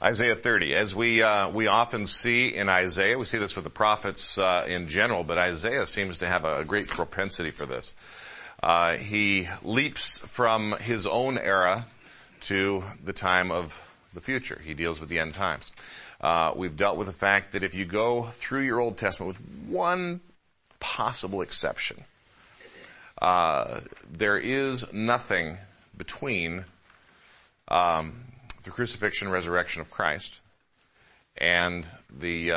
Isaiah 30. As we often see in Isaiah, we see this with the prophets in general, but Isaiah seems to have a great propensity for this. He leaps from his own era to the time of the future. He deals with the end times. We've dealt with the fact that if you go through your Old Testament with one possible exception, there is nothing between the crucifixion and resurrection of Christ and the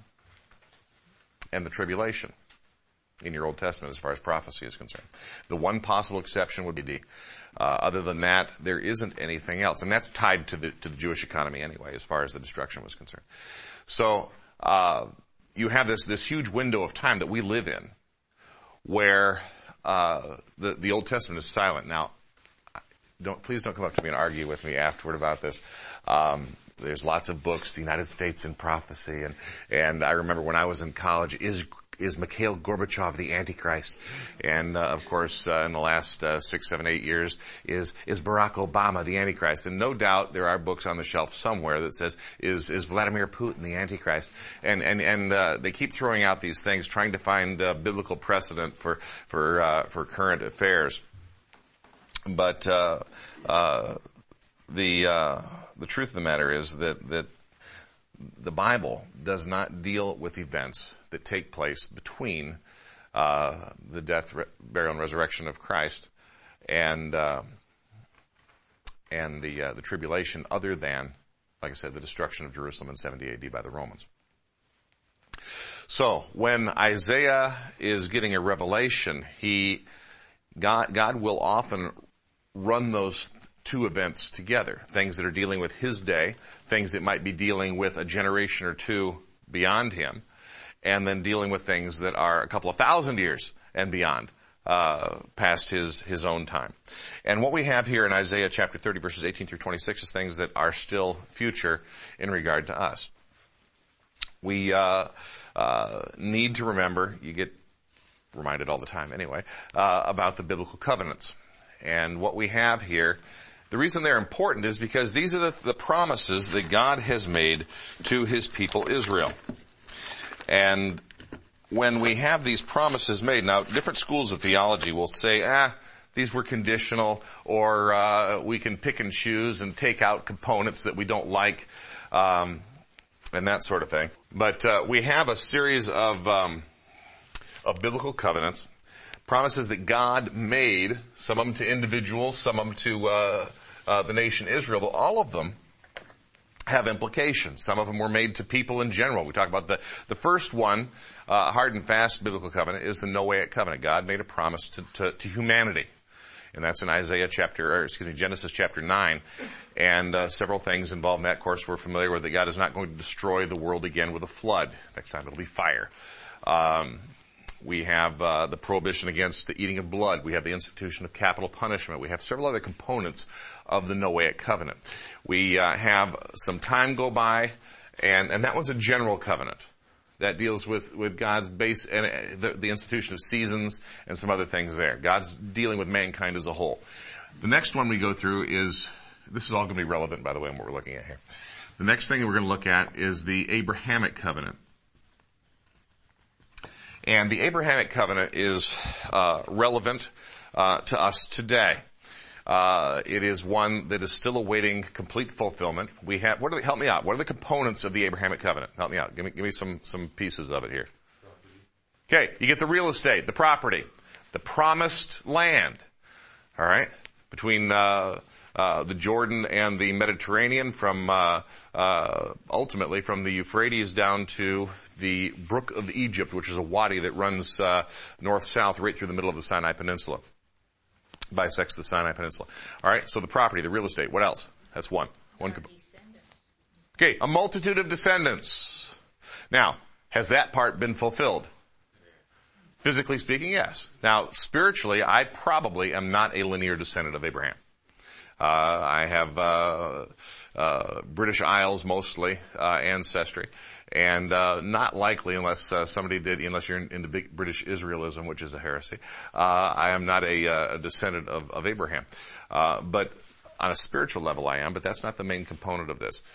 tribulation in your Old Testament as far as prophecy is concerned. The one possible exception would be other than that, there isn't anything else, and that's tied to the Jewish economy anyway, as far as the destruction was concerned. So you have this huge window of time that we live in, where the Old Testament is silent. Now, please don't come up to me and argue with me afterward about this. There's lots of books, The United States in Prophecy, and I remember when I was in college, is Mikhail Gorbachev the Antichrist? And of course, in the last 6, 7, 8 years, is Barack Obama the Antichrist? And no doubt there are books on the shelf somewhere that says, is Vladimir Putin the Antichrist? And they keep throwing out these things, trying to find biblical precedent for current affairs. But the truth of the matter is that the Bible does not deal with events that take place between the death, burial, and resurrection of Christ and the tribulation, other than, like I said, the destruction of Jerusalem in 70 AD by the Romans. So when Isaiah is getting a revelation, God will often run those two events together. Things that are dealing with his day, things that might be dealing with a generation or two beyond him, and then dealing with things that are a couple of thousand years and beyond, past his own time. And what we have here in Isaiah chapter 30, verses 18 through 26 is things that are still future in regard to us. We need to remember, you get reminded all the time anyway, about the biblical covenants. And what we have here, the reason they're important is because these are the promises that God has made to his people Israel. And when we have these promises made, now different schools of theology will say, these were conditional, or we can pick and choose and take out components that we don't like, and that sort of thing. But we have a series of biblical covenants, promises that God made, some of them to individuals, some of them to the nation Israel, but all of them have implications. Some of them were made to people in general. We talk about the first one, hard and fast biblical covenant, is the Noahic covenant. God made a promise to humanity. And that's in Genesis chapter 9. And several things involved in that. Of course, we're familiar with that God is not going to destroy the world again with a flood. Next time it'll be fire. We have the prohibition against the eating of blood. We have the institution of capital punishment. We have several other components of the Noahic covenant. We have some time go by, and that was a general covenant that deals with God's base and the institution of seasons and some other things there. God's dealing with mankind as a whole. The next one we go through this is all going to be relevant, by the way, in what we're looking at here. The next thing that we're going to look at is the Abrahamic covenant. And the Abrahamic covenant is relevant to us today. It is one that is still awaiting complete fulfillment. Help me out. What are the components of the Abrahamic covenant? Help me out. Give me some pieces of it here. Okay, you get the real estate, the property, the promised land. All right, between the Jordan and the Mediterranean, from ultimately from the Euphrates down to the Brook of Egypt, which is a wadi that runs north-south right through the middle of the Sinai Peninsula. Bisects the Sinai Peninsula. All right, so the property, the real estate. What else? That's one. Okay, a multitude of descendants. Now, has that part been fulfilled? Physically speaking, yes. Now, spiritually, I probably am not a linear descendant of Abraham. I have British Isles mostly ancestry, and not likely unless unless you're into big British Israelism, which is a heresy. I am not a descendant of Abraham, but On a spiritual level I am, but that's not the main component of this.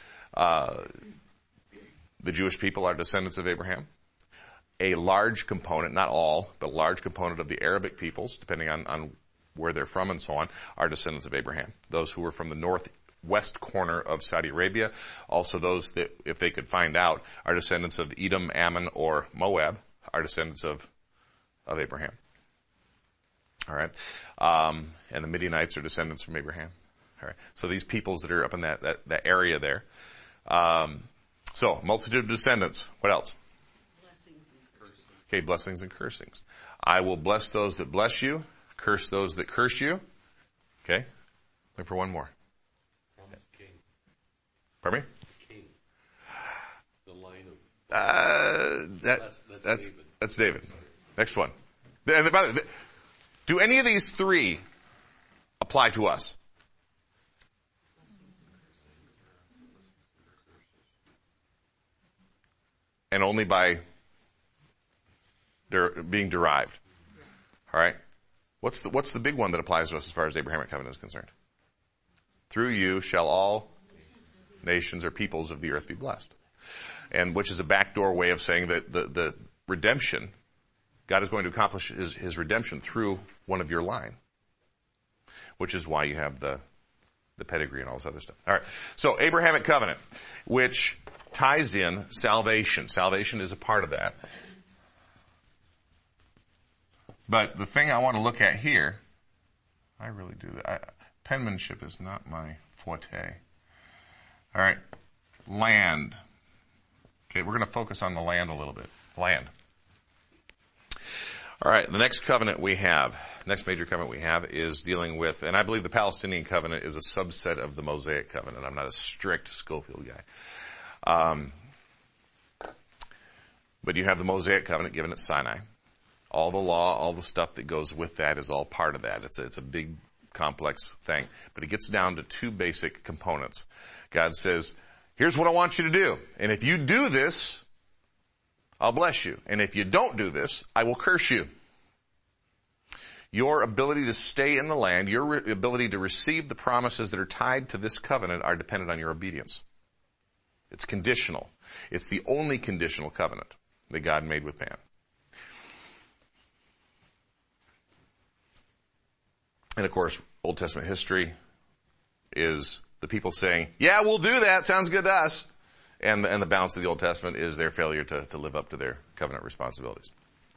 The Jewish people are descendants of Abraham. A large component, not all, but a large component of the Arabic peoples, depending on where they're from and so on, are descendants of Abraham. Those who were from the northwest corner of Saudi Arabia, also those that, if they could find out, are descendants of Edom, Ammon, or Moab, are descendants of Abraham. All right. And the Midianites are descendants from Abraham. All right. So these peoples that are up in that area there. So, multitude of descendants. What else? Blessings and cursings. Okay, blessings and cursings. I will bless those that bless you, curse those that curse you. Okay. Look for one more. King. Pardon me? King. The line of... That's David. Next one. And by the way, do any of these three apply to us? And only by being derived. All right? What's the big one that applies to us as far as the Abrahamic covenant is concerned? Through you shall all nations or peoples of the earth be blessed. And which is a backdoor way of saying that the redemption, God is going to accomplish his redemption through one of your line. Which is why you have the pedigree and all this other stuff. All right. So Abrahamic covenant, which ties in salvation. Salvation is a part of that. But the thing I want to look at here, I really do that. Penmanship is not my forte. All right. Land. Okay, we're going to focus on the land a little bit. Land. All right, the next major covenant we have is dealing with, and I believe the Palestinian covenant is a subset of the Mosaic covenant. I'm not a strict Schofield guy. But you have the Mosaic covenant given at Sinai. All the law, all the stuff that goes with that is all part of that. It's a big, complex thing. But it gets down to two basic components. God says, here's what I want you to do. And if you do this, I'll bless you. And if you don't do this, I will curse you. Your ability to stay in the land, your ability to receive the promises that are tied to this covenant are dependent on your obedience. It's conditional. It's the only conditional covenant that God made with man. And of course, Old Testament history is the people saying, yeah, we'll do that. Sounds good to us. And the balance of the Old Testament is their failure to live up to their covenant responsibilities.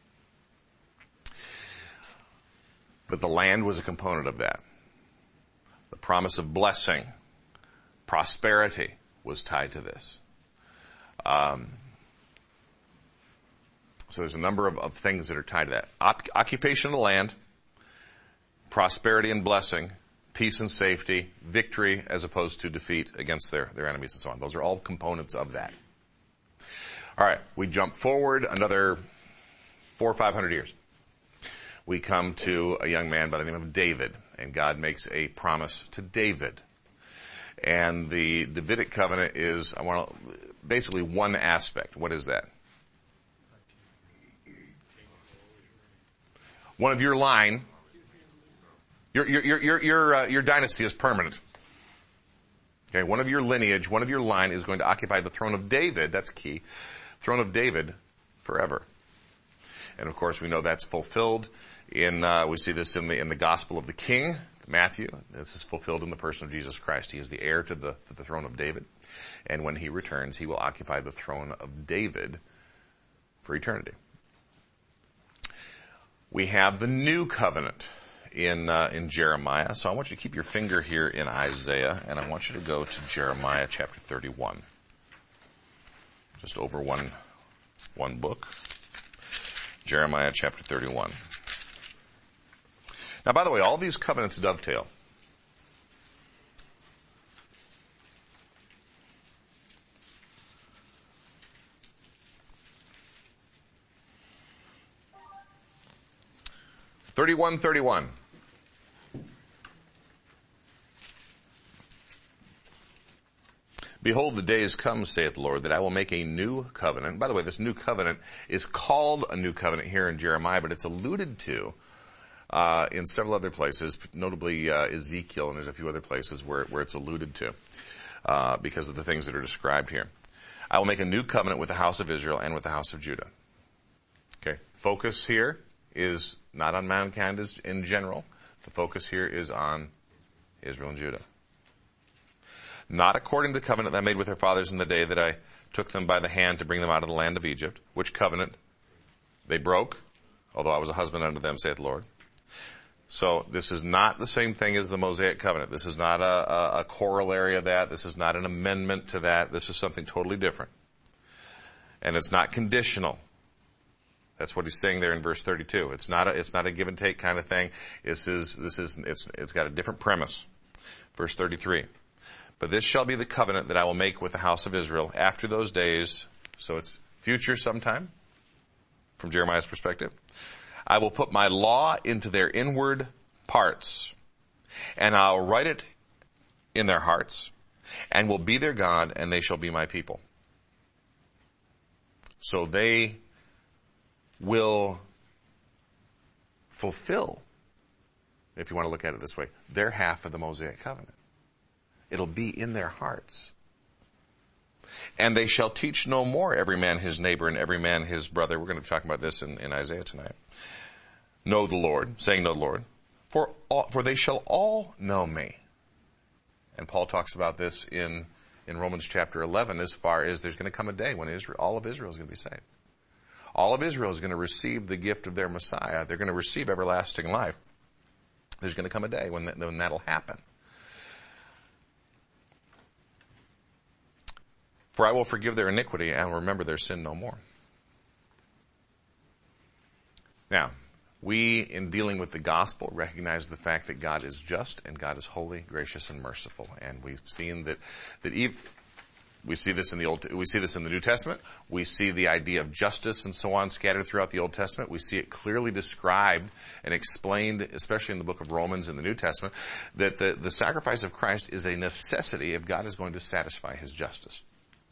But the land was a component of that. The promise of blessing, prosperity was tied to this. So there's a number of things that are tied to that. Occupation of the land, prosperity and blessing, peace and safety, victory as opposed to defeat against their enemies and so on. Those are all components of that. All right, we jump forward another 400 or 500 years. We come to a young man by the name of David, and God makes a promise to David. And the Davidic covenant is, basically one aspect. What is that? One of your line, your dynasty is permanent. Okay, one of your lineage, one of your line is going to occupy the throne of David. That's key. Throne of David forever. And of course, we know that's fulfilled we see this in the Gospel of the King, Matthew. This is fulfilled in the person of Jesus Christ. He is the heir to the throne of David. And when he returns, he will occupy the throne of David for eternity. We have the new covenant in Jeremiah. So I want you to keep your finger here in Isaiah, and I want you to go to Jeremiah chapter 31. Just over one book. Jeremiah chapter 31. Now, by the way, all these covenants dovetail. (31:31). Behold, the days come, saith the Lord, that I will make a new covenant. By the way, this new covenant is called a new covenant here in Jeremiah, but it's alluded to in several other places, notably Ezekiel, and there's a few other places where it's alluded to because of the things that are described here. I will make a new covenant with the house of Israel and with the house of Judah. Okay, focus here is not on mankind in general. The focus here is on Israel and Judah. Not according to the covenant that I made with their fathers in the day that I took them by the hand to bring them out of the land of Egypt, which covenant they broke, although I was a husband unto them, saith the Lord. So this is not the same thing as the Mosaic covenant. This is not a corollary of that. This is not an amendment to that. This is something totally different. And it's not conditional. That's what he's saying there in verse 32. It's not a give and take kind of thing. It's got a different premise. Verse 33. But this shall be the covenant that I will make with the house of Israel after those days. So it's future sometime from Jeremiah's perspective. I will put my law into their inward parts, and I'll write it in their hearts, and will be their God, and they shall be my people. So they will fulfill, if you want to look at it this way, their half of the Mosaic covenant. It'll be in their hearts. And they shall teach no more every man his neighbor and every man his brother. We're going to be talking about this in Isaiah tonight. Know the Lord, saying know the Lord. For they shall all know me. And Paul talks about this in Romans chapter 11 as far as there's going to come a day when all of Israel is going to be saved. All of Israel is going to receive the gift of their Messiah. They're going to receive everlasting life. There's going to come a day when that'll happen. For I will forgive their iniquity and will remember their sin no more. Now, we, in dealing with the gospel, recognize the fact that God is just and God is holy, gracious, and merciful. And we've seen that we see this in the New Testament. We see the idea of justice and so on scattered throughout the Old Testament. We see it clearly described and explained, especially in the book of Romans in the New Testament, that the sacrifice of Christ is a necessity if God is going to satisfy his justice.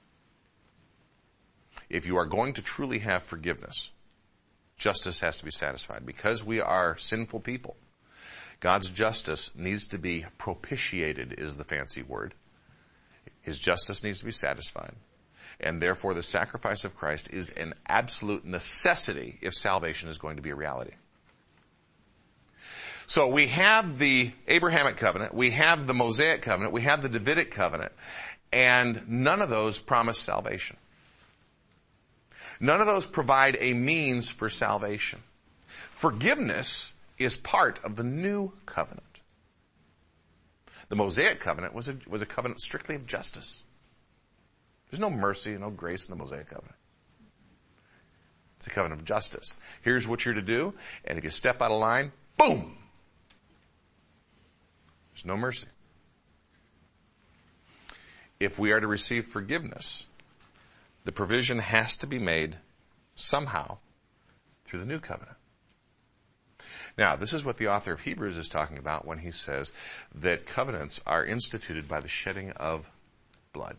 If you are going to truly have forgiveness, justice has to be satisfied. Because we are sinful people, God's justice needs to be propitiated, is the fancy word. His justice needs to be satisfied. And therefore the sacrifice of Christ is an absolute necessity if salvation is going to be a reality. So we have the Abrahamic covenant, we have the Mosaic covenant, we have the Davidic covenant, and none of those promise salvation. None of those provide a means for salvation. Forgiveness is part of the new covenant. The Mosaic covenant was a covenant strictly of justice. There's no mercy, no grace in the Mosaic covenant. It's a covenant of justice. Here's what you're to do, and if you step out of line, boom! There's no mercy. If we are to receive forgiveness, the provision has to be made somehow through the new covenant. Now, this is what the author of Hebrews is talking about when he says that covenants are instituted by the shedding of blood.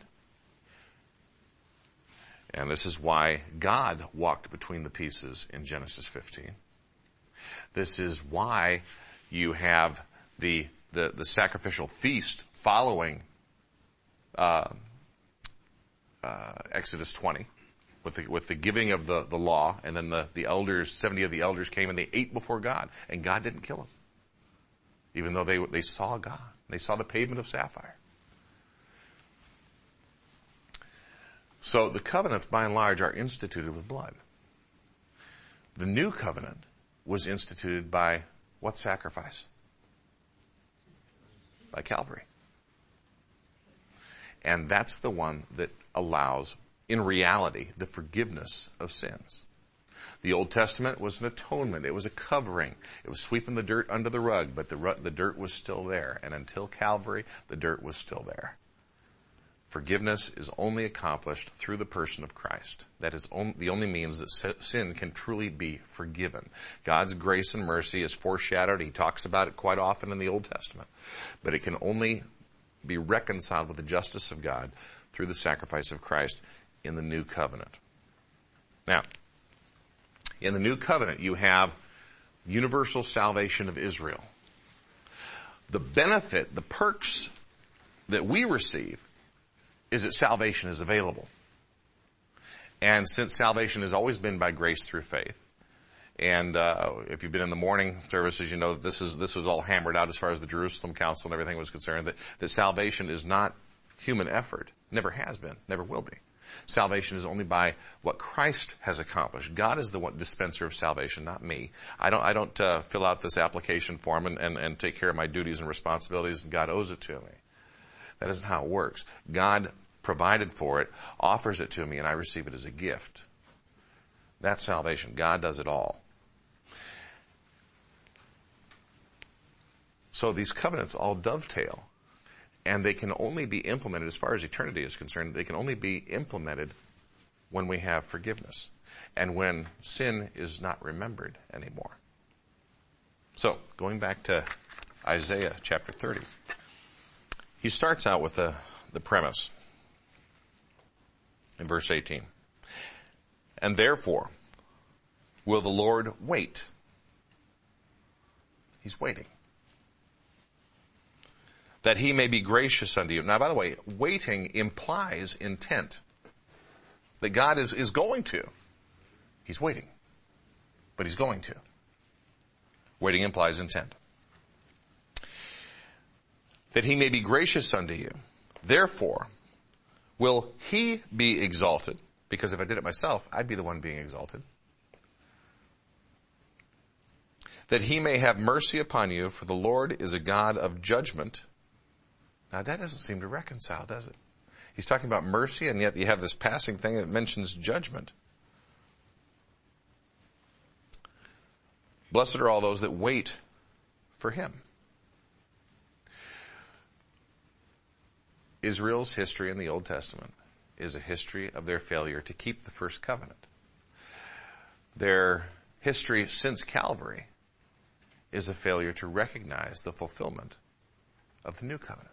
And this is why God walked between the pieces in Genesis 15. This is why you have the sacrificial feast following Exodus 20, with the giving of the law, and then the elders, 70 of the elders came and they ate before God, and God didn't kill them, even though they saw God. They saw the pavement of sapphire. So the covenants, by and large, are instituted with blood. The new covenant was instituted by what sacrifice? By Calvary. And that's the one that allows, in reality, the forgiveness of sins. The Old Testament was an atonement. It was a covering. It was sweeping the dirt under the rug, but the dirt was still there. And until Calvary, the dirt was still there. Forgiveness is only accomplished through the person of Christ. That is the only means that sin can truly be forgiven. God's grace and mercy is foreshadowed. He talks about it quite often in the Old Testament. But it can only be reconciled with the justice of God through the sacrifice of Christ in the new covenant. Now, in the new covenant, you have universal salvation of Israel. The benefit, the perks that we receive is that salvation is available. And since salvation has always been by grace through faith, and if you've been in the morning services, you know that this was all hammered out as far as the Jerusalem Council and everything was concerned, that salvation is not human effort. Never has been, never will be. Salvation is only by what Christ has accomplished. God is the one dispenser of salvation, not me. I don't fill out this application form and take care of my duties and responsibilities, and God owes it to me. That isn't how it works. God provided for it, offers it to me, and I receive it as a gift. That's salvation. God does it all. So these covenants all dovetail, and they can only be implemented, as far as eternity is concerned, they can only be implemented when we have forgiveness and when sin is not remembered anymore. So, going back to Isaiah chapter 30, he starts out with the premise in verse 18. And therefore, will the Lord wait? He's waiting. That he may be gracious unto you. Now, by the way, waiting implies intent. That God is going to. He's waiting. But he's going to. Waiting implies intent. That he may be gracious unto you. Therefore, will he be exalted? Because if I did it myself, I'd be the one being exalted. That he may have mercy upon you, for the Lord is a God of judgment. Now that doesn't seem to reconcile, does it? He's talking about mercy, and yet you have this passing thing that mentions judgment. Blessed are all those that wait for him. Israel's history in the Old Testament is a history of their failure to keep the first covenant. Their history since Calvary is a failure to recognize the fulfillment of the new covenant.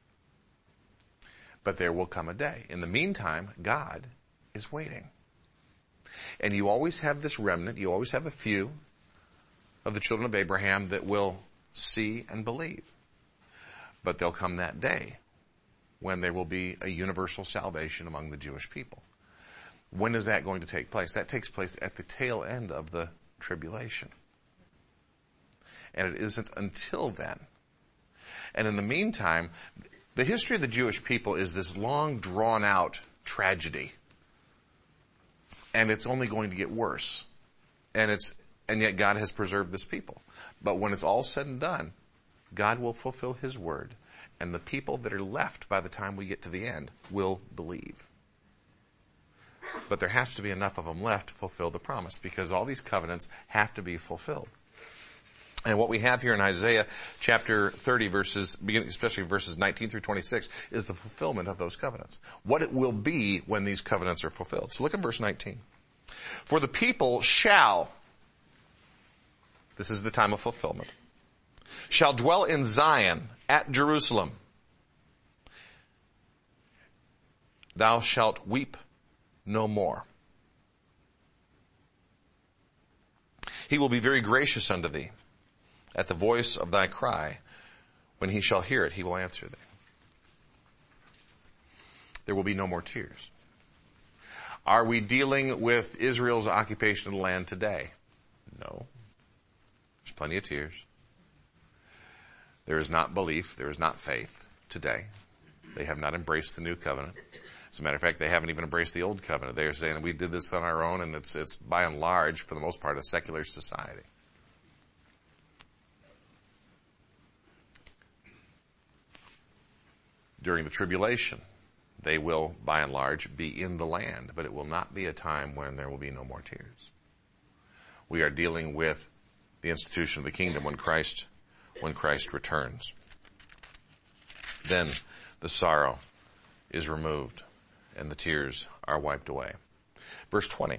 But there will come a day. In the meantime, God is waiting. And you always have this remnant, you always have a few of the children of Abraham that will see and believe. But there'll come that day when there will be a universal salvation among the Jewish people. When is that going to take place? That takes place at the tail end of the tribulation. And it isn't until then. And in the meantime, the history of the Jewish people is this long, drawn-out tragedy. And it's only going to get worse. And yet God has preserved this people. But when it's all said and done, God will fulfill his word. And the people that are left by the time we get to the end will believe. But there has to be enough of them left to fulfill the promise, because all these covenants have to be fulfilled. And what we have here in Isaiah chapter 30, especially verses 19 through 26, is the fulfillment of those covenants. What it will be when these covenants are fulfilled. So look at verse 19. For the people shall, this is the time of fulfillment, shall dwell in Zion at Jerusalem. Thou shalt weep no more. He will be very gracious unto thee. At the voice of thy cry, when he shall hear it, he will answer thee. There will be no more tears. Are we dealing with Israel's occupation of the land today? No. There's plenty of tears. There is not belief. There is not faith today. They have not embraced the new covenant. As a matter of fact, they haven't even embraced the old covenant. They are saying we did this on our own, and it's by and large, for the most part, a secular society. During the tribulation, they will, by and large, be in the land, but it will not be a time when there will be no more tears. We are dealing with the institution of the kingdom when Christ returns. Then the sorrow is removed and the tears are wiped away. Verse 20.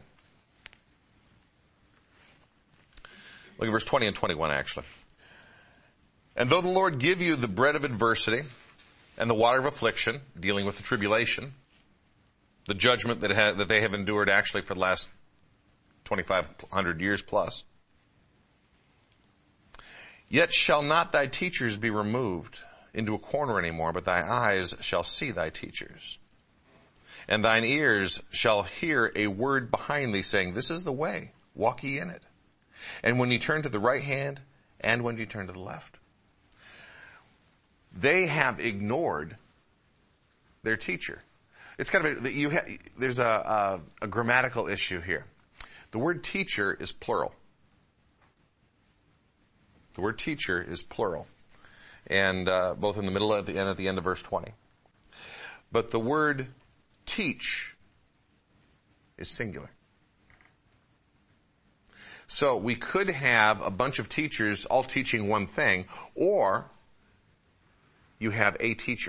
Look at verse 20 and 21 actually. And though the Lord give you the bread of adversity and the water of affliction, dealing with the tribulation, the judgment that they have endured actually for the last 2,500 years plus, Yet shall not thy teachers be removed into a corner any more, but thy eyes shall see thy teachers. And thine ears shall hear a word behind thee saying, this is the way, walk ye in it. And when ye turn to the right hand, and when ye turn to the left. They have ignored their teacher. It's kind of there's a grammatical issue here. The word teacher is plural. The word teacher is plural. And both in the middle and at the end of verse 20. But the word teach is singular. So we could have a bunch of teachers all teaching one thing, or you have a teacher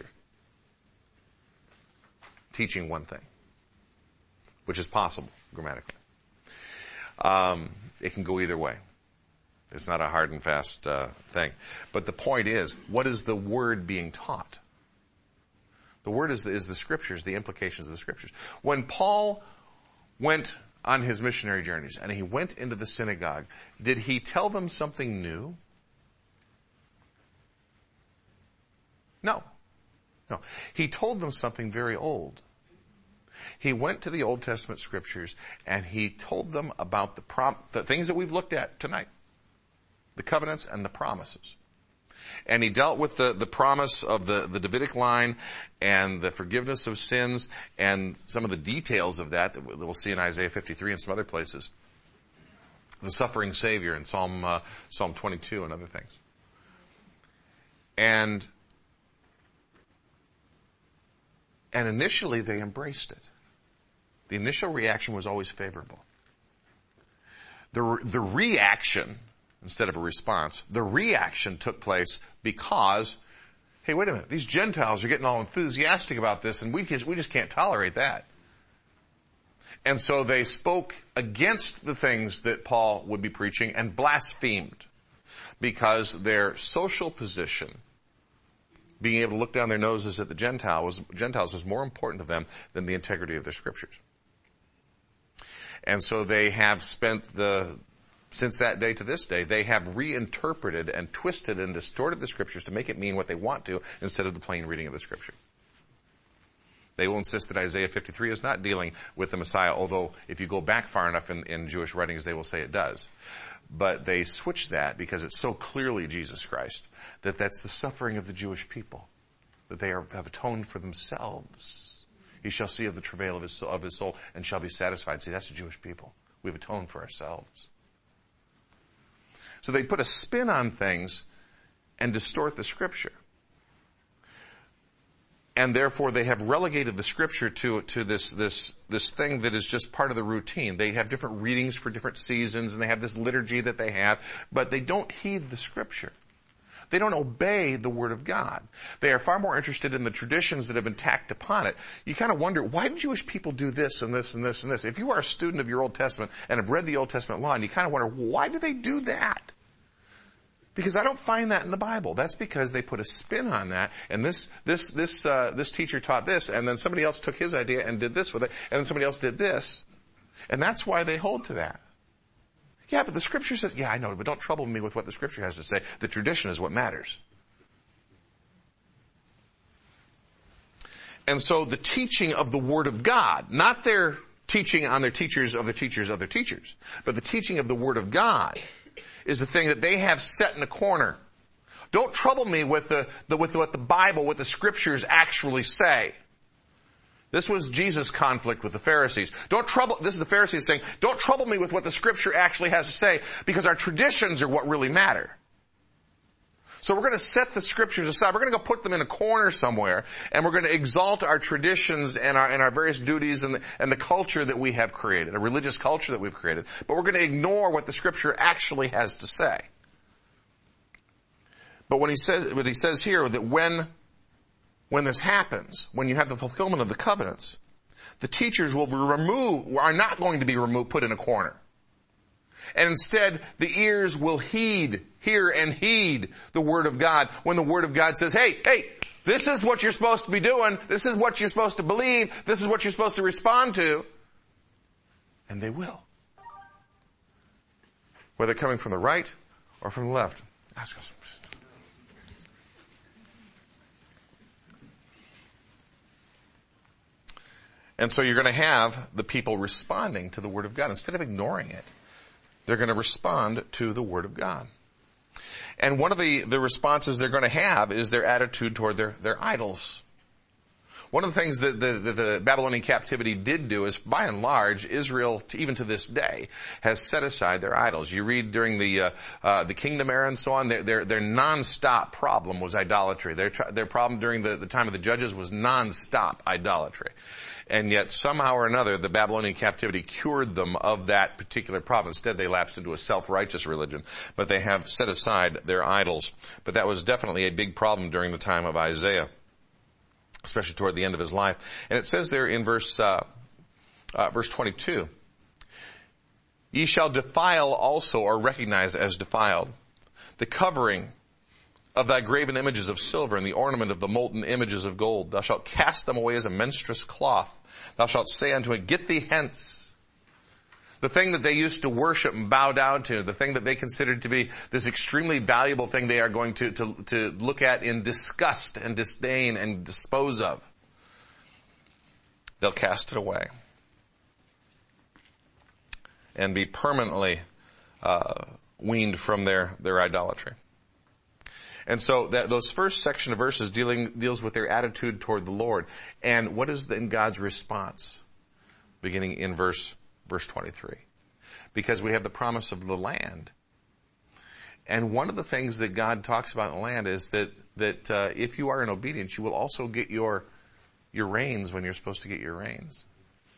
teaching one thing, which is possible grammatically. It can go either way. It's not a hard and fast thing. But the point is, what is the word being taught? The word is the scriptures, the implications of the scriptures. When Paul went on his missionary journeys and he went into the synagogue, did he tell them something new? No. He told them something very old. He went to the Old Testament scriptures and he told them about the things that we've looked at tonight. The covenants and the promises. And he dealt with the promise of the Davidic line and the forgiveness of sins and some of the details of that we'll see in Isaiah 53 and some other places. The suffering Savior in Psalm 22 and other things. And initially they embraced it. The initial reaction was always favorable. The reaction, instead of a response, the reaction took place because, hey, wait a minute, these Gentiles are getting all enthusiastic about this and we just can't tolerate that. And so they spoke against the things that Paul would be preaching and blasphemed because their social position, being able to look down their noses at the Gentiles was more important to them than the integrity of their scriptures. And so they have spent since that day to this day, they have reinterpreted and twisted and distorted the scriptures to make it mean what they want to instead of the plain reading of the scripture. They will insist that Isaiah 53 is not dealing with the Messiah, although if you go back far enough in Jewish writings, they will say it does. But they switch that because it's so clearly Jesus Christ that that's the suffering of the Jewish people, that they have atoned for themselves. He shall see of the travail of his soul and shall be satisfied. See, that's the Jewish people. We've atoned for ourselves. So they put a spin on things and distort the scripture. And therefore they have relegated the scripture to this thing that is just part of the routine. They have different readings for different seasons and they have this liturgy that they have, but they don't heed the scripture. They don't obey the word of God. They are far more interested in the traditions that have been tacked upon it. You kind of wonder, why do Jewish people do this and this and this and this? If you are a student of your Old Testament and have read the Old Testament law, and you kind of wonder, why do they do that? Because I don't find that in the Bible. That's because they put a spin on that, and this teacher taught this, and then somebody else took his idea and did this with it, and then somebody else did this. And that's why they hold to that. Yeah, but the scripture says, yeah, I know, but don't trouble me with what the scripture has to say. The tradition is what matters. And so the teaching of the Word of God, not their teaching on their teachers of their teachers of their teachers, but the teaching of the Word of God is the thing that they have set in a corner. Don't trouble me with what the Bible, what the scriptures actually say. This was Jesus' conflict with the Pharisees. This is the Pharisees saying, don't trouble me with what the scripture actually has to say, because our traditions are what really matter. So we're going to set the scriptures aside. We're going to go put them in a corner somewhere, and we're going to exalt our traditions and our various duties and the culture that we have created, a religious culture that we've created. But we're going to ignore what the scripture actually has to say. But he says here that when this happens, when you have the fulfillment of the covenants, the teachers are not going to be put in a corner. And instead, the ears will hear and heed the Word of God when the Word of God says, hey, this is what you're supposed to be doing. This is what you're supposed to believe. This is what you're supposed to respond to. And they will. Whether coming from the right or from the left. And so you're going to have the people responding to the Word of God. Instead of ignoring it, they're going to respond to the Word of God. And one of the responses they're going to have is their attitude toward their idols. One of the things that the Babylonian captivity did do is, by and large, Israel, even to this day, has set aside their idols. You read during the kingdom era and so on, their non-stop problem was idolatry. Their problem during the time of the judges was non-stop idolatry. And yet, somehow or another, the Babylonian captivity cured them of that particular problem. Instead, they lapsed into a self-righteous religion. But they have set aside their idols. But that was definitely a big problem during the time of Isaiah, especially toward the end of his life. And it says there in verse 22, "Ye shall defile also, or recognize as defiled, the covering of thy graven images of silver and the ornament of the molten images of gold. Thou shalt cast them away as a menstruous cloth. Thou shalt say unto it, Get thee hence." The thing that they used to worship and bow down to, the thing that they considered to be this extremely valuable thing, they are going to look at in disgust and disdain and dispose of. They'll cast it away and be permanently weaned from their idolatry. And so those first section of verses deals with their attitude toward the Lord. And what is then God's response? Beginning in verse 23. Because we have the promise of the land. And one of the things that God talks about in the land is that if you are in obedience, you will also get your rains when you're supposed to get your rains.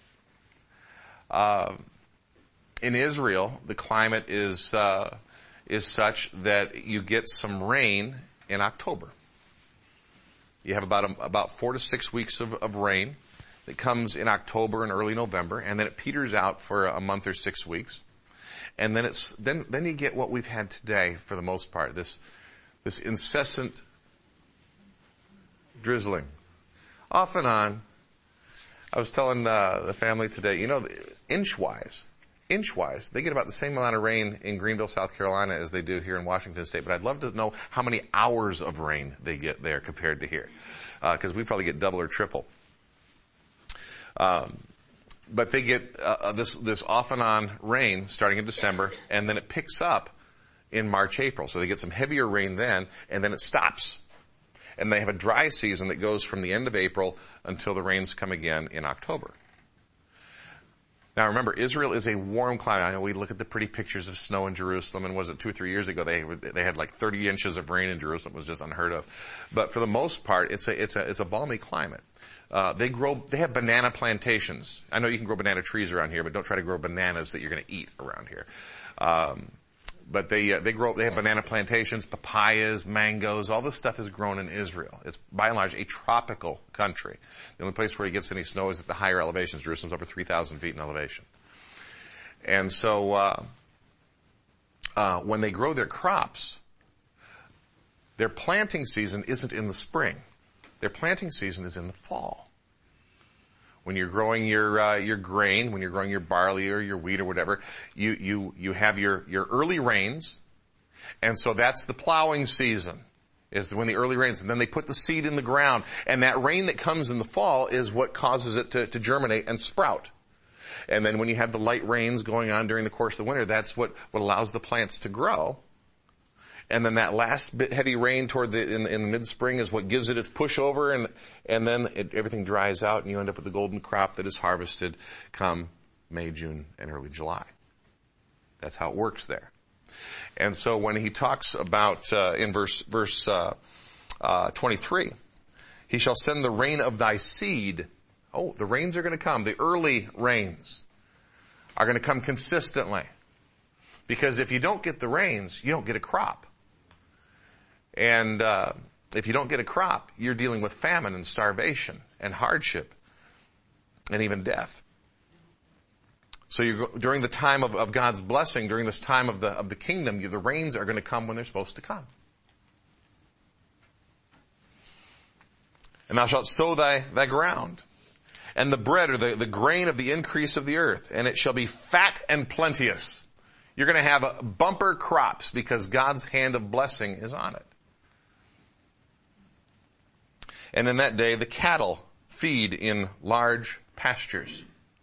In Israel, the climate is such that you get some rain in October. You have about 4 to 6 weeks of rain that comes in October and early November, and then it peters out for a month or 6 weeks. And then then you get what we've had today for the most part, this incessant drizzling. Off and on. I was telling the family today, inch-wise, they get about the same amount of rain in Greenville, South Carolina as they do here in Washington State. But I'd love to know how many hours of rain they get there compared to here. Because we probably get double or triple. But they get this off and on rain starting in December, and then it picks up in March, April. So they get some heavier rain then, and then it stops. And they have a dry season that goes from the end of April until the rains come again in October. Now remember, Israel is a warm climate. I know we look at the pretty pictures of snow in Jerusalem, and was it 2 or 3 years ago they had like 30 inches of rain in Jerusalem. It was just unheard of. But for the most part, it's a balmy climate. They have banana plantations. I know you can grow banana trees around here, but don't try to grow bananas that you're going to eat around here. But they have banana plantations, papayas, mangoes, all this stuff is grown in Israel. It's by and large a tropical country. The only place where it gets any snow is at the higher elevations. Jerusalem's over 3,000 feet in elevation. And so, when they grow their crops, their planting season isn't in the spring. Their planting season is in the fall. When you're growing your grain, when you're growing your barley or your wheat or whatever, you have your early rains, and so that's the plowing season, is when the early rains, and then they put the seed in the ground, and that rain that comes in the fall is what causes it to germinate and sprout. And then when you have the light rains going on during the course of the winter, that's what allows the plants to grow. And then that last bit heavy rain in the mid-spring is what gives it its pushover, and then everything dries out, and you end up with the golden crop that is harvested come May, June, and early July. That's how it works there. And so when he talks about in verse 23, he shall send the rain of thy seed. Oh, the rains are going to come. The early rains are going to come consistently. Because if you don't get the rains, you don't get a crop. And if you don't get a crop, you're dealing with famine and starvation and hardship and even death. So during the time of God's blessing, during this time of the kingdom, the rains are going to come when they're supposed to come. And thou shalt sow thy ground, and the bread or the grain of the increase of the earth, and it shall be fat and plenteous. You're going to have bumper crops because God's hand of blessing is on it. And in that day, the cattle feed in large pastures.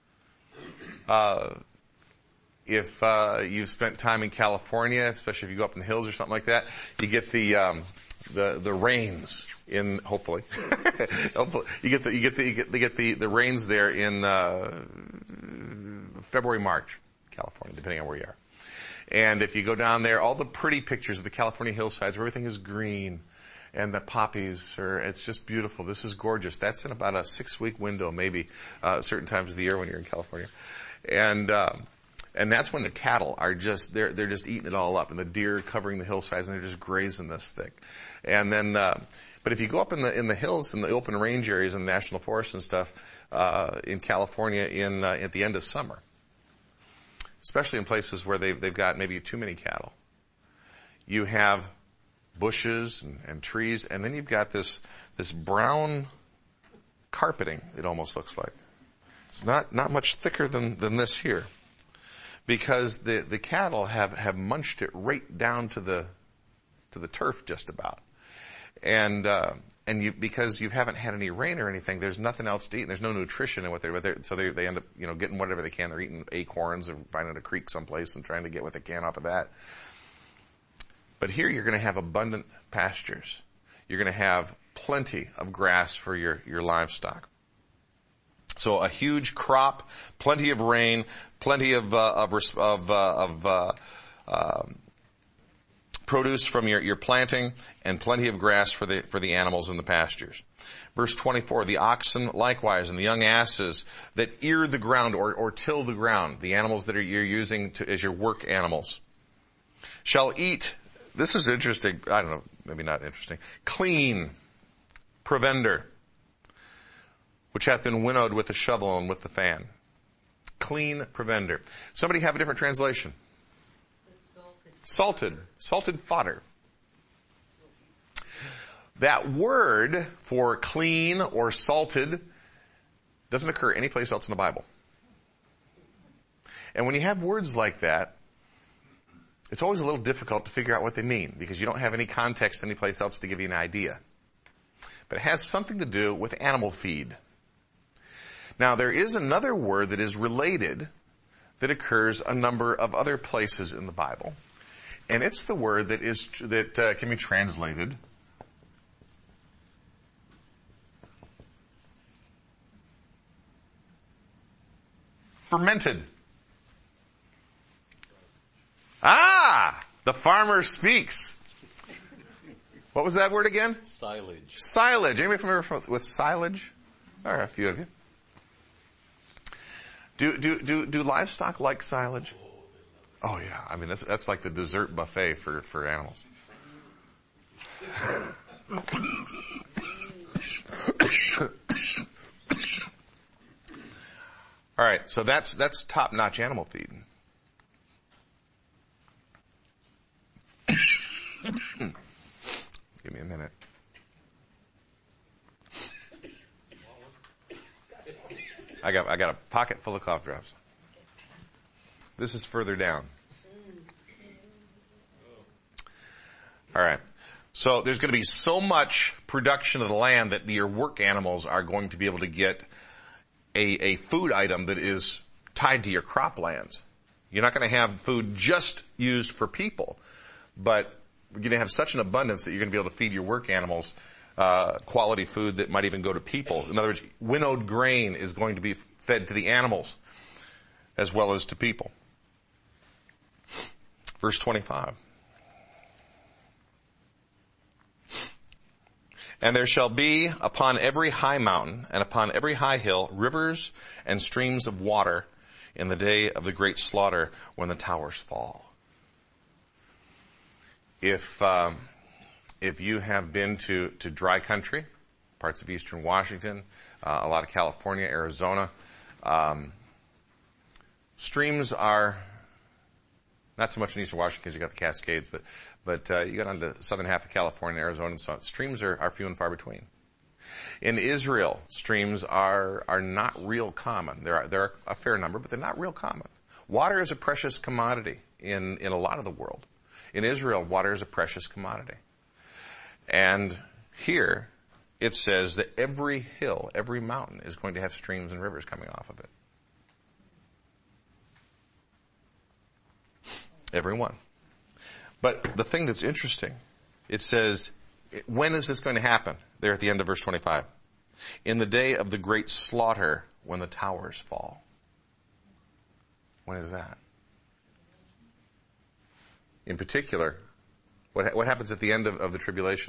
If you've spent time in California, especially if you go up in the hills or something like that, you get the rains in, hopefully. you get the rains there in February, March, California, depending on where you are. And if you go down there, all the pretty pictures of the California hillsides where everything is green and the poppies it's just beautiful. This is gorgeous. That's in about a 6-week window, maybe, certain times of the year when you're in California. And that's when the cattle are just, they're just eating it all up, and the deer covering the hillsides, and they're just grazing this thick. And then, but if you go up in the hills, in the open range areas, in the national forests and stuff, in California at the end of summer, especially in places where they've got maybe too many cattle, you have bushes and trees, and then you've got this brown carpeting, it almost looks like. It's not much thicker than this here, because the cattle have munched it right down to the turf just about. And because you haven't had any rain or anything, there's nothing else to eat, and there's no nutrition in what so they end up, getting whatever they can. They're eating acorns or finding a creek someplace and trying to get what they can off of that. But here you're going to have abundant pastures. You're going to have plenty of grass for your livestock. So a huge crop, plenty of rain, plenty of produce from your planting, and plenty of grass for the animals in the pastures. Verse 24, the oxen likewise and the young asses that ear the ground or till the ground, the animals that you're using as your work animals, shall eat. This is interesting. I don't know, maybe not interesting. Clean provender, which hath been winnowed with the shovel and with the fan. Clean provender. Somebody have a different translation. Salted fodder. That word for clean or salted doesn't occur anyplace else in the Bible. And when you have words like that, it's always a little difficult to figure out what they mean, because you don't have any context anyplace else to give you an idea. But it has something to do with animal feed. Now, there is another word that is related that occurs a number of other places in the Bible. And it's the word that can be translated fermented. The farmer speaks. What was that word again? Silage. Silage. Anybody familiar with silage? All right, a few of you. Do livestock like silage? Oh yeah. I mean, that's like the dessert buffet for animals. All right. So that's top-notch animal feed. Give me a minute. I got a pocket full of cough drops. This is further down. All right. So there's going to be so much production of the land that your work animals are going to be able to get a food item that is tied to your croplands. You're not going to have food just used for people, but you're going to have such an abundance that you're going to be able to feed your work animals quality food that might even go to people. In other words, winnowed grain is going to be fed to the animals as well as to people. Verse 25. And there shall be upon every high mountain and upon every high hill rivers and streams of water in the day of the great slaughter when the towers fall. If you have been to dry country, parts of eastern Washington, a lot of California, Arizona, streams are not so much in eastern Washington because you got the Cascades, but you got on the southern half of California, Arizona, and so on. Streams are few and far between. In Israel, streams are not real common. There are a fair number, but they're not real common. Water is a precious commodity. in a lot of the world. In Israel, water is a precious commodity. And here, it says that every hill, every mountain is going to have streams and rivers coming off of it. Every one. But the thing that's interesting, it says, when is this going to happen? There at the end of verse 25. In the day of the great slaughter, when the towers fall. When is that? In particular, what happens at the end of the tribulation?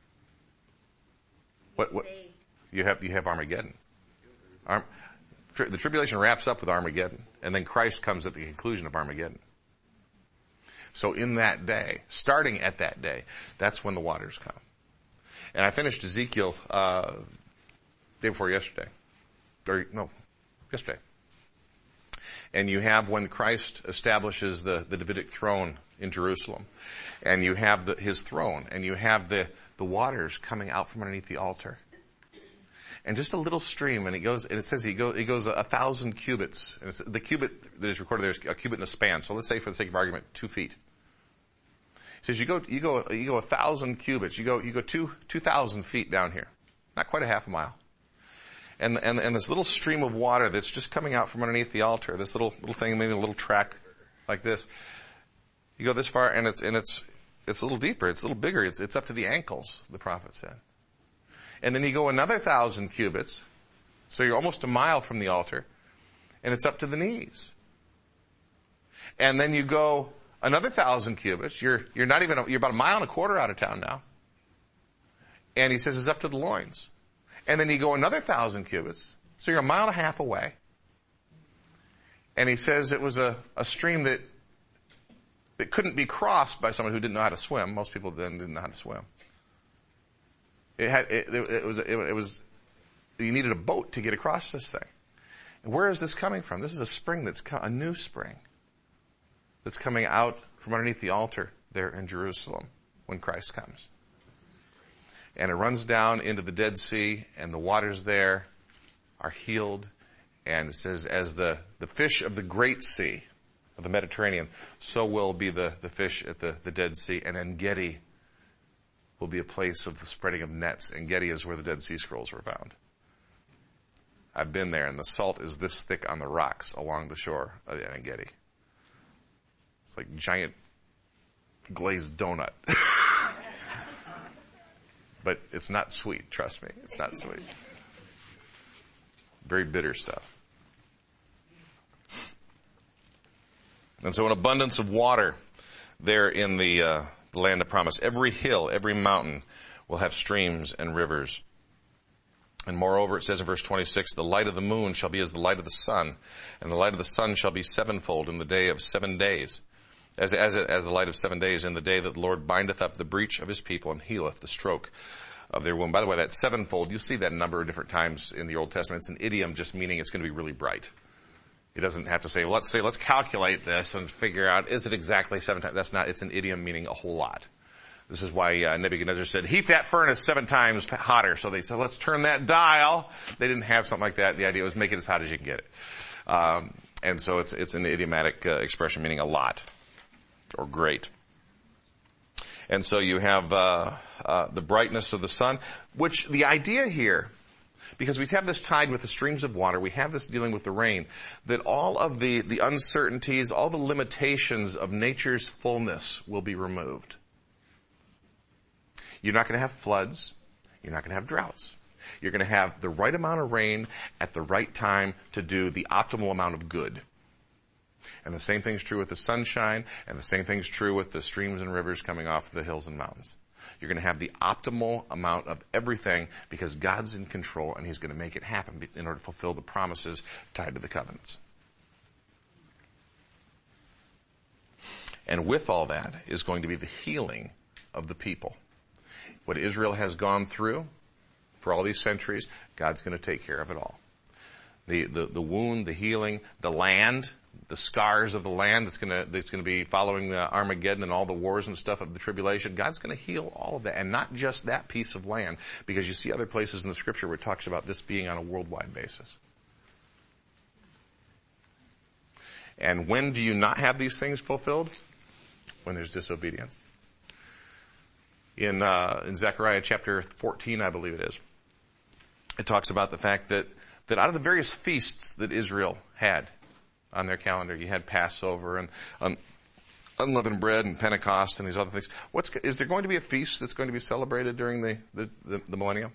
What you have Armageddon. The tribulation wraps up with Armageddon, and then Christ comes at the conclusion of Armageddon. So in that day, starting at that day, that's when the waters come. And I finished Ezekiel day before yesterday. Yesterday. And you have when Christ establishes the Davidic throne in Jerusalem, and you have his throne, and you have the waters coming out from underneath the altar. And just a little stream, and it says it goes 1,000 cubits. And the cubit that is recorded there is a cubit in a span. So let's say, for the sake of argument, 2 feet. It says you go 1,000 cubits. You go 2,000 feet down here, not quite a half a mile. And this little stream of water that's just coming out from underneath the altar, this little thing, maybe a little track like this. You go this far, and it's a little deeper. It's a little bigger. It's up to the ankles, the prophet said. And then you go another 1,000 cubits, so you're almost a mile from the altar, and it's up to the knees. And then you go another 1,000 cubits. You're about 1.25 miles out of town now. And he says it's up to the loins. And then you go another 1,000 cubits, so you're 1.5 miles away. And he says it was a stream that couldn't be crossed by someone who didn't know how to swim. Most people then didn't know how to swim. It was you needed a boat to get across this thing. And where is this coming from? This is a spring a new spring that's coming out from underneath the altar there in Jerusalem when Christ comes. And it runs down into the Dead Sea, and the waters there are healed. And it says, as the fish of the Great Sea, of the Mediterranean, so will be the fish at the Dead Sea. And En-Gedi will be a place of the spreading of nets. En-Gedi is where the Dead Sea Scrolls were found. I've been there, and the salt is this thick on the rocks along the shore of the En-Gedi. It's like giant glazed donut. But it's not sweet, trust me. It's not sweet. Very bitter stuff. And so an abundance of water there in the land of promise. Every hill, every mountain will have streams and rivers. And moreover, it says in verse 26, the light of the moon shall be as the light of the sun, and the light of the sun shall be sevenfold in the day of 7 days. As the light of 7 days in the day that the Lord bindeth up the breach of his people and healeth the stroke of their womb. By the way, that sevenfold, you see that a number of different times in the Old Testament. It's an idiom just meaning it's going to be really bright. It doesn't have to say, well, let's calculate this and figure out, is it exactly 7 times? That's not, it's an idiom meaning a whole lot. This is why Nebuchadnezzar said, heat that furnace 7 times hotter. So they said, let's turn that dial. They didn't have something like that. The idea was make it as hot as you can get it. And so it's an idiomatic expression meaning a lot. Or great. And so you have the brightness of the sun, which the idea here, because we have this tied with the streams of water, we have this dealing with the rain, that all of the uncertainties, all the limitations of nature's fullness will be removed. You're not going to have floods. You're not going to have droughts. You're going to have the right amount of rain at the right time to do the optimal amount of good. And the same thing's true with the sunshine, and the same thing's true with the streams and rivers coming off the hills and mountains. You're going to have the optimal amount of everything because God's in control, and he's going to make it happen in order to fulfill the promises tied to the covenants. And with all that is going to be the healing of the people. What Israel has gone through for all these centuries, God's going to take care of it all. The wound, the healing, the land, the scars of the land that's going to be following Armageddon and all the wars and stuff of the tribulation. God's going to heal all of that, and not just that piece of land, because you see other places in the scripture where it talks about this being on a worldwide basis. And when do you not have these things fulfilled? When there's disobedience. In Zechariah chapter 14, I believe it is, it talks about the fact that out of the various feasts that Israel had on their calendar, you had Passover and unleavened bread and Pentecost and these other things. Is there going to be a feast that's going to be celebrated during the millennium?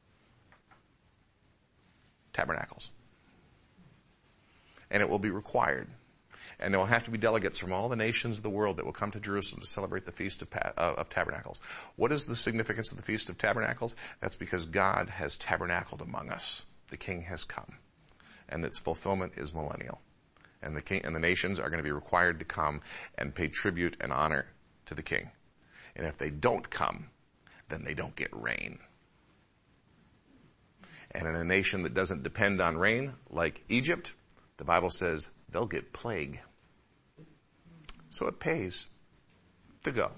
Tabernacles. And it will be required. And there will have to be delegates from all the nations of the world that will come to Jerusalem to celebrate the Feast of Tabernacles. What is the significance of the Feast of Tabernacles? That's because God has tabernacled among us. The King has come. And its fulfillment is millennial. And the King and the nations are going to be required to come and pay tribute and honor to the King. And if they don't come, then they don't get rain. And in a nation that doesn't depend on rain, like Egypt, the Bible says they'll get plague. So it pays to go.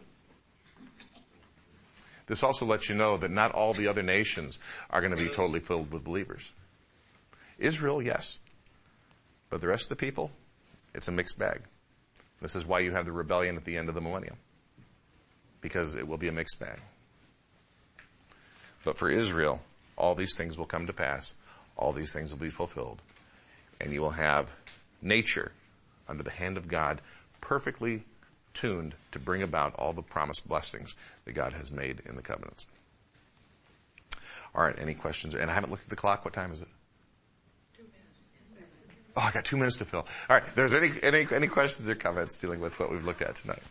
This also lets you know that not all the other nations are going to be totally filled with believers. Israel, yes. But the rest of the people, it's a mixed bag. This is why you have the rebellion at the end of the millennium. Because it will be a mixed bag. But for Israel, all these things will come to pass. All these things will be fulfilled. And you will have nature under the hand of God perfectly tuned to bring about all the promised blessings that God has made in the covenants. All right, any questions? And I haven't looked at the clock. What time is it? 2 minutes. Oh, I got 2 minutes to fill. All right, there's any questions or comments dealing with what we've looked at tonight?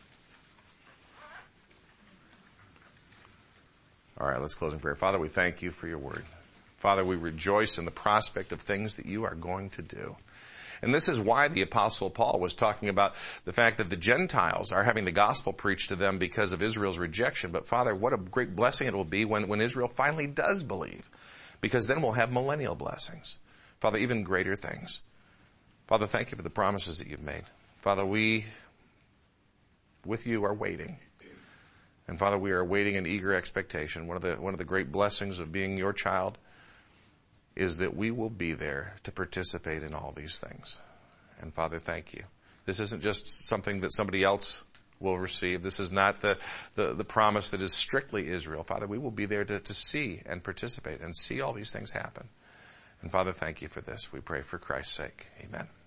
All right, let's close in prayer. Father, we thank you for your word. Father, we rejoice in the prospect of things that you are going to do. And this is why the Apostle Paul was talking about the fact that the Gentiles are having the gospel preached to them because of Israel's rejection. But Father, what a great blessing it will be when Israel finally does believe. Because then we'll have millennial blessings. Father, even greater things. Father, thank you for the promises that you've made. Father, we, with you, are waiting. And Father, we are waiting in eager expectation. One of the great blessings of being your child is that we will be there to participate in all these things. And Father, thank you. This isn't just something that somebody else will receive. This is not the promise that is strictly Israel. Father, we will be there to see and participate and see all these things happen. And Father, thank you for this. We pray for Christ's sake. Amen.